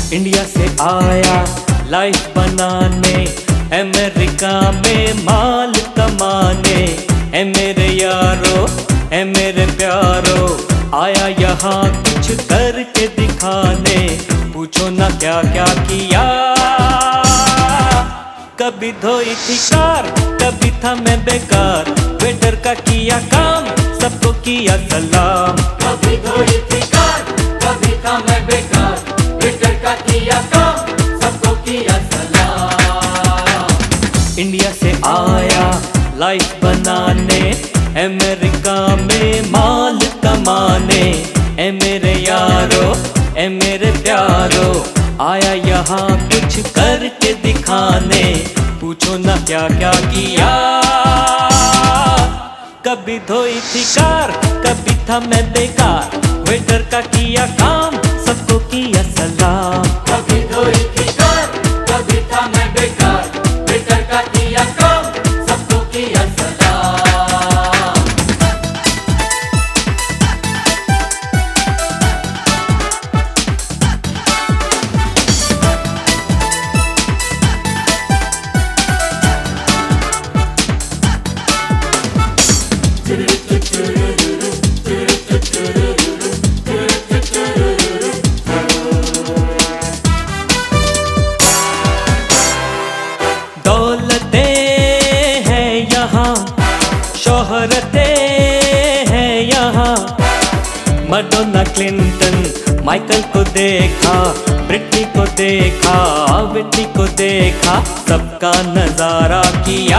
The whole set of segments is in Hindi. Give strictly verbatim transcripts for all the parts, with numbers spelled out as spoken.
इंडिया से आया लाइफ बनाने, अमेरिका में माल कमाने। ए मेरे यारो, ए मेरे प्यारो, आया यहाँ कुछ करके दिखाने। पूछो ना क्या क्या किया, कभी धोई थी कार, कभी था मैं बेकार। वेटर का किया काम, सबको किया सलाम। कभी धोई थी कार, कभी था मैं बेकार। वेटर का किया काम, सबको किया सलाम। इंडिया से आया लाइफ बनाने, अमेरिका में माल कमाने। ए मेरे यारो, ए मेरे प्यारो, आया यहाँ कुछ करके दिखाने। पूछो ना क्या क्या किया, कभी धोई थी कार, कभी था मैं बेकार। वेटर का किया काम, सबको किया सलाम। कभी धोई थी कार, कभी था मैं बेकार। वेटर का किया काम, सबको किया सलाम। दौलतें हैं यहाँ, शोहरतें हैं यहाँ। मडोना क्लिंटन माइकल को देखा, ब्रिटनी को देखा, विटनी को देखा, सबका नजारा किया।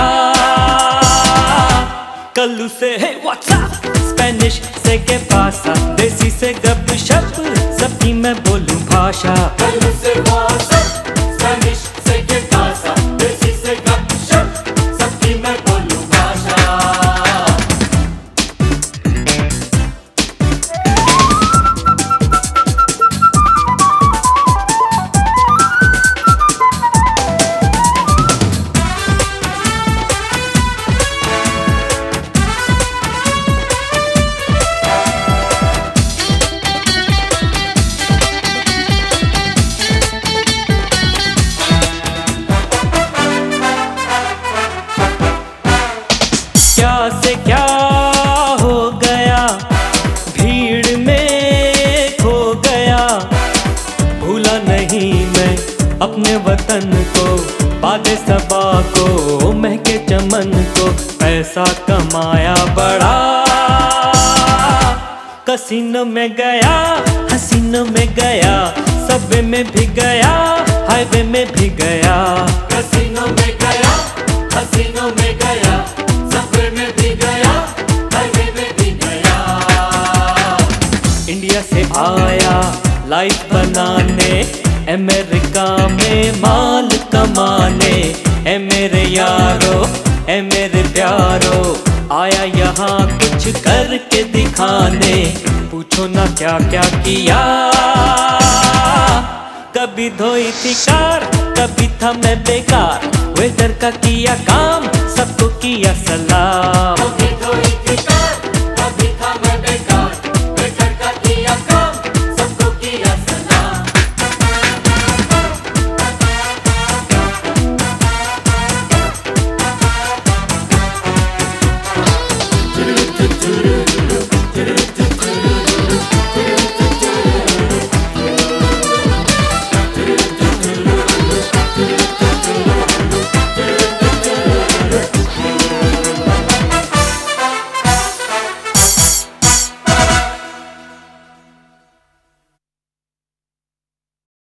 कल्लू से है व्हाट्सएप, स्पेनिश से के पासा, देसी से गपशप, सबकी मैं बोलूं भाषा। कल्लू से व्हाट्सएप, स्पेनिश से के पासा, देसी से गपशप, सबकी मैं बोलूं भाषा। क्या से क्या हो गया, भीड़ में खो गया। भूला नहीं मैं अपने वतन को, बादे सबा को, महके चमन को। पैसा कमाया बड़ा, कसीनो में गया, हसीनों में गया, सबवे में भी गया, हाईवे में भी गया। कसीनो में गया, हसीनों में गया, सबवे में भी गया, हाईवे में भी गया। इंडिया से आया लाइफ बनाने, अमेरिका में माल कमाने। ए मेरे यारो, ए मेरे प्यारो, आया यहाँ कुछ करके दिखाने। पूछो ना क्या क्या किया, कभी धोई थी कार, कभी था मैं बेकार। वेटर का किया काम, सबको किया सलाम।